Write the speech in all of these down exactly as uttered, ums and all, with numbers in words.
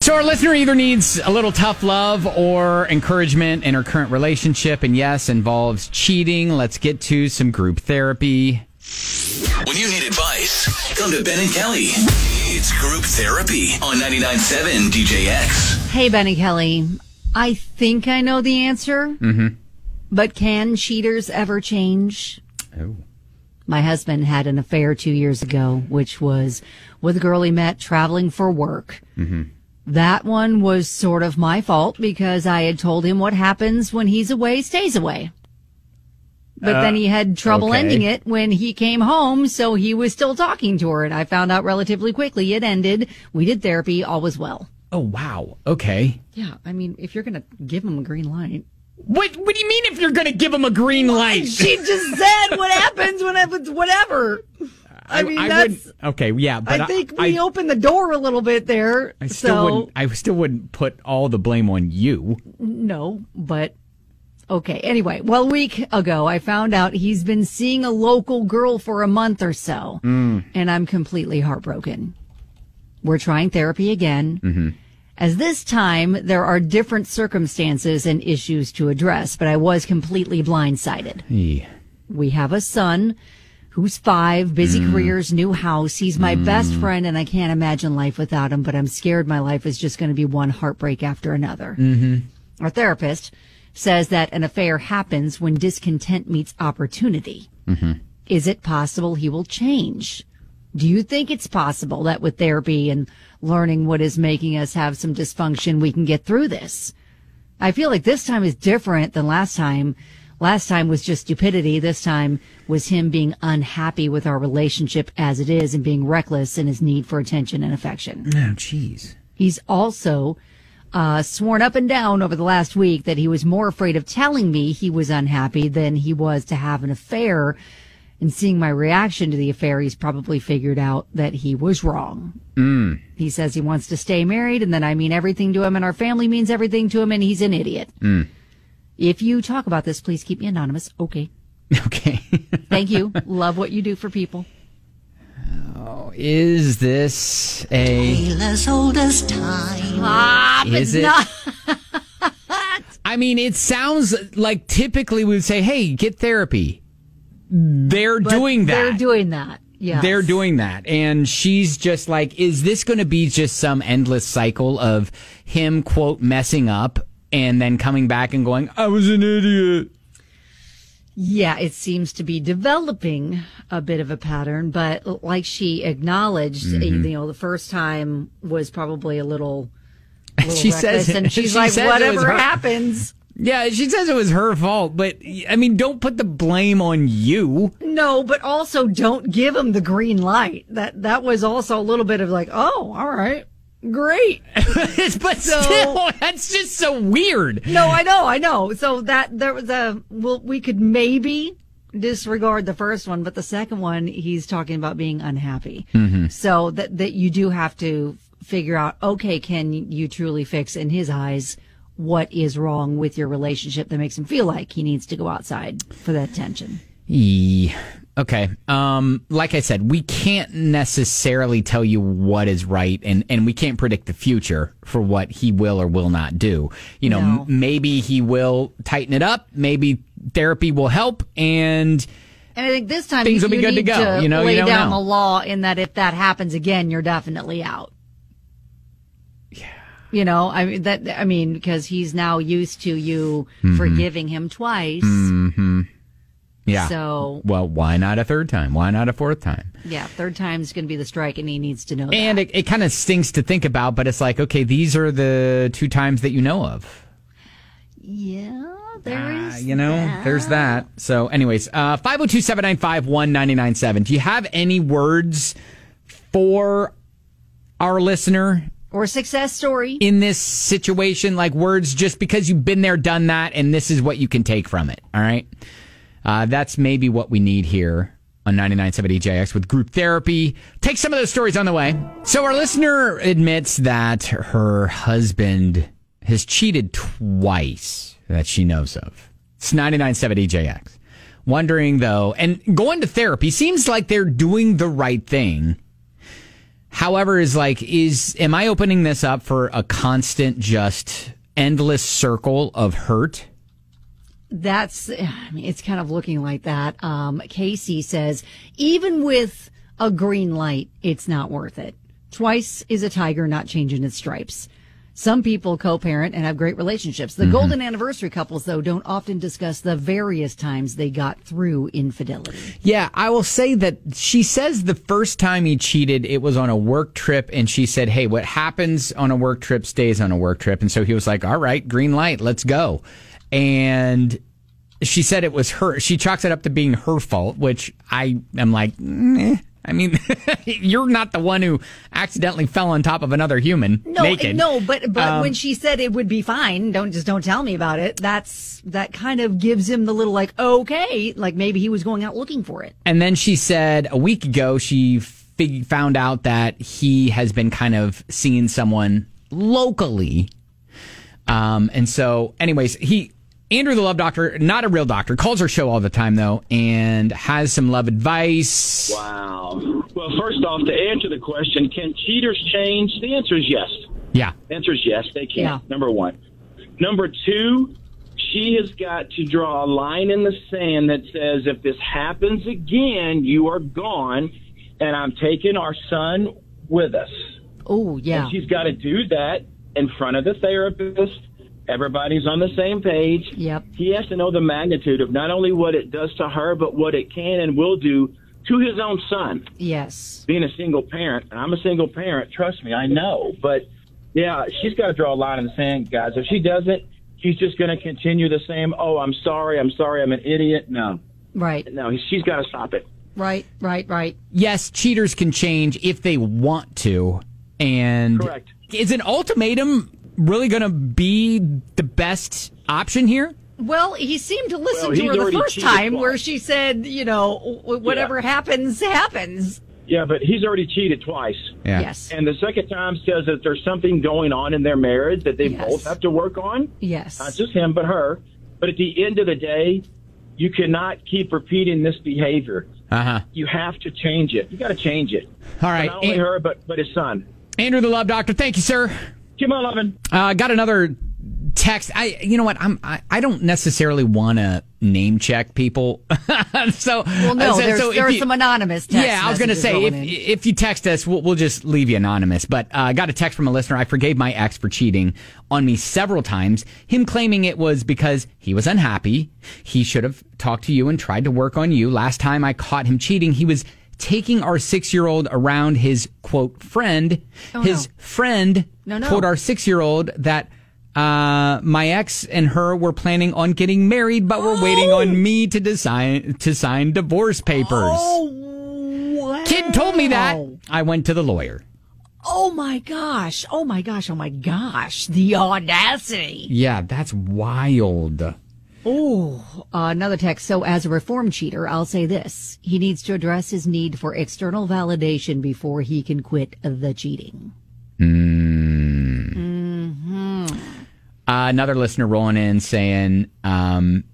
So our listener either needs a little tough love or encouragement in her current relationship, and yes, involves cheating. Let's get to some group therapy. When you need advice, come to Ben and Kelly. It's Group Therapy on ninety-nine point seven D J X. Hey, Ben and Kelly. I think I know the answer, Mm-hmm. but can cheaters ever change? Oh. My husband had an affair two years ago, which was with a girl he met traveling for work. Mm-hmm. That one was sort of my fault because I had told him what happens when he's away stays away. But Uh, then he had trouble okay. ending it when he came home, so he was still talking to her. And I found out relatively quickly it ended. We did therapy, all was well. Oh, wow. Okay. Yeah, I mean, if you're going to give him a green light. What What do you mean if you're going to give him a green light? She just said what happens when it's whatever. I mean, I that's... would, okay, yeah. But I think I, we I, opened the door a little bit there. I still so, wouldn't. I still wouldn't put all the blame on you. No, but okay. Anyway, well, a week ago, I found out he's been seeing a local girl for a month or so, Mm. and I'm completely heartbroken. We're trying therapy again. Mm-hmm. As this time, there are different circumstances and issues to address, but I was completely blindsided. Yeah. We have a son who's five, busy Mm. careers, new house. He's my Mm. best friend, and I can't imagine life without him, but I'm scared my life is just going to be one heartbreak after another. Mm-hmm. Our therapist says that an affair happens when discontent meets opportunity. Mm-hmm. Is it possible he will change? Do you think it's possible that with therapy and learning what is making us have some dysfunction, we can get through this? I feel like this time is different than last time. Last time was just stupidity. This time was him being unhappy with our relationship as it is and being reckless in his need for attention and affection. Oh, jeez. He's also uh, sworn up and down over the last week that he was more afraid of telling me he was unhappy than he was to have an affair. And seeing my reaction to the affair, he's probably figured out that he was wrong. Mm. He says he wants to stay married, and then I mean everything to him, and our family means everything to him, and he's an idiot. Mm. If you talk about this, please keep me anonymous. Okay. Okay. Thank you. Love what you do for people. Oh, is this a... As old as time. Stop. Is it's it? not. I mean, it sounds like typically we would say, hey, get therapy. They're But doing that. They're doing that. Yeah. They're doing that. And she's just like, is this going to be just some endless cycle of him, quote, messing up and then coming back and going, I was an idiot? Yeah, it seems to be developing a bit of a pattern, but like she acknowledged, Mm-hmm. you know, the first time was probably a little, a little She reckless, says- and she's she like, says it was whatever her- happens. Yeah, she says it was her fault, but I mean, don't put the blame on you. No, but also don't give him the green light. That that was also a little bit of like, oh, all right, great. But So- still, that's just so weird. No, I know, I know. So that there was a well, we could maybe disregard the first one, but the second one, he's talking about being unhappy. Mm-hmm. So that that you do have to figure out, okay, can you truly fix in his eyes what is wrong with your relationship that makes him feel like he needs to go outside for that attention? Yeah. Okay. Um, like I said, we can't necessarily tell you what is right, and, and we can't predict the future for what he will or will not do. You know, No. m- maybe he will tighten it up. Maybe therapy will help, and And I think this time Things you, will be you good to need go. You know, you lay don't down know. the law in that if that happens again, you're definitely out. Yeah. You know, I mean that. I mean, because he's now used to you forgiving him twice. Mm-hmm. Yeah. So, Well, why not a third time? Why not a fourth time? yeah, third time's going to be the strike, and he needs to know And that. it, it kind of stinks to think about, but it's like, okay, these are the two times that you know of. Yeah, there Uh, is. you know, that. there's that. So, anyways, uh, five oh two, seven nine five, one nine nine seven. Do you have any words for our listener Or success story. in this situation? Like words just because you've been there, done that, and this is what you can take from it. All right. Uh, that's maybe what we need here on ninety-nine point seven E J X with group therapy. Take some of those stories on the way. So our listener admits that her husband has cheated twice that she knows of. It's ninety-nine point seven E J X. Wondering, though, and going to therapy seems like they're doing the right thing. However, is like, is am I opening this up for a constant, just endless circle of hurt? That's, I mean, it's kind of looking like that. Um, Casey says, even with a green light, it's not worth it. Twice is a tiger not changing its stripes. Some people co-parent and have great relationships. The mm-hmm. golden anniversary couples, though, don't often discuss the various times they got through infidelity. Yeah, I will say that she says the first time he cheated, it was on a work trip, and she said, hey, what happens on a work trip stays on a work trip. And so he was like, all right, green light, let's go. And she said it was her. She chalks it up to being her fault, which I am like, eh. I mean, you're not the one who accidentally fell on top of another human no, naked. No, but but um, when she said it would be fine, don't just don't tell me about it. That's that kind of gives him the little like, okay, like maybe he was going out looking for it. And then she said a week ago she fig- found out that he has been kind of seeing someone locally. Um, and so, anyways, he. Andrew, the love doctor, not a real doctor, calls our show all the time, though, and has some love advice. Wow. Well, first off, to answer the question, can cheaters change? The answer is yes. Yeah. The answer is yes, they can. Yeah. Number one. Number two, she has got to draw a line in the sand that says, if this happens again, you are gone, and I'm taking our son with us. Oh, yeah. And she's got to do that in front of the therapist. Everybody's on the same page. Yep. He has to know the magnitude of not only what it does to her, but what it can and will do to his own son. Yes. Being a single parent, and I'm a single parent, trust me, I know. But, yeah, she's got to draw a line in the sand, guys. If she doesn't, she's just going to continue the same, oh, I'm sorry, I'm sorry, I'm an idiot. No. Right. No, she's got to stop it. Right, right, right. Yes, cheaters can change if they want to. And correct. Is an ultimatum really going to be the best option here? Well, he seemed to listen well, to her the first time twice. Where she said, you know, whatever yeah. happens, happens. Yeah, but he's already cheated twice. Yeah. Yes. And the second time says that there's something going on in their marriage that they yes. both have to work on. Yes. Not just him, but her. But at the end of the day, you cannot keep repeating this behavior. Uh-huh. You have to change it. You got to change it. All right. But not only and- her, but, but his son. Andrew, the love doctor, thank you, sir. Keep on loving. I uh, got another text. I, you know what? I'm. I, I don't necessarily want to name check people. so, well, no, so, there's, so there are you, some anonymous text Yeah, I was going to say if in. if you text us, we'll, we'll just leave you anonymous. But I uh, got a text from a listener. I forgave my ex for cheating on me several times. Him claiming it was because he was unhappy. He should have talked to you and tried to work on you. Last time I caught him cheating, he was taking our six-year-old around his, quote, friend. Oh, his no. friend no, no. told our six-year-old that uh, my ex and her were planning on getting married, but were oh. waiting on me to design, to sign divorce papers. Oh, wow. Kid told me that. I went to the lawyer. Oh, my gosh. Oh, my gosh. Oh, my gosh. The audacity. Yeah, that's wild. Oh, uh, another text. So as a reform cheater, I'll say this. He needs to address his need for external validation before he can quit the cheating. Mm. Mm-hmm. Uh, another listener rolling in saying, um,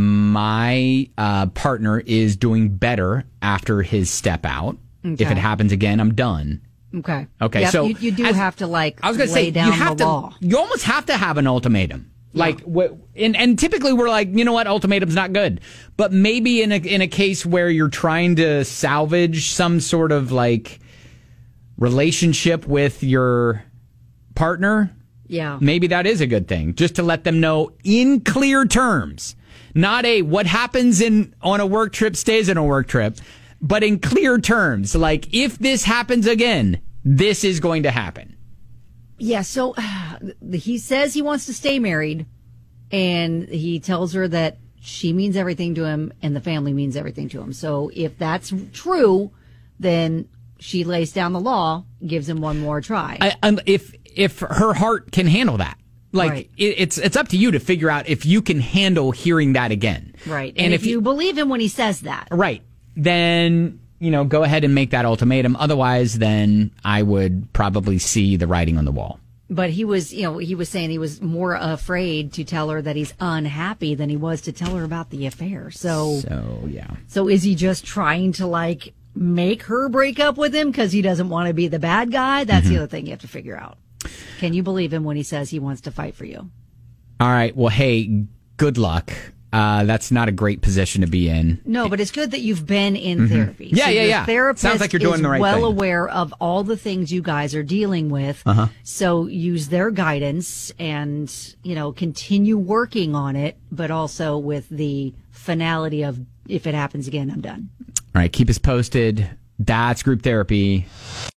my uh, partner is doing better after his step out. Okay. If it happens again, I'm done. Okay. Okay. Yep, so you, you do as, have to like I was gonna lay say, down you have the to, law. You almost have to have an ultimatum. Like, yeah. and, and typically we're like, you know what, ultimatum's not good. But maybe in a in a case where you're trying to salvage some sort of like relationship with your partner, yeah, maybe that is a good thing. Just to let them know in clear terms, not a what happens in on a work trip stays on a work trip, but in clear terms, like if this happens again, this is going to happen. Yeah, so uh, he says he wants to stay married, and he tells her that she means everything to him and the family means everything to him. So if that's true, then she lays down the law, gives him one more try. I, um, if if her heart can handle that. Like, right. it, it's it's up to you to figure out if you can handle hearing that again. Right, and, and if, if you, you believe him when he says that. Right, then... you know, go ahead and make that ultimatum. Otherwise, then I would probably see the writing on the wall. But he was, you know, he was saying he was more afraid to tell her that he's unhappy than he was to tell her about the affair. So, so yeah. So is he just trying to like make her break up with him because he doesn't want to be the bad guy? That's Mm-hmm. the other thing you have to figure out. Can you believe him when he says he wants to fight for you? All right. Well, hey, good luck. Uh, that's not a great position to be in. No, but it's good that you've been in therapy. Yeah, so yeah, your yeah. Therapist Sounds like you're doing is the right well thing. aware of all the things you guys are dealing with. Uh-huh. So use their guidance and, you know, continue working on it, but also with the finality of if it happens again, I'm done. All right. Keep us posted. That's group therapy.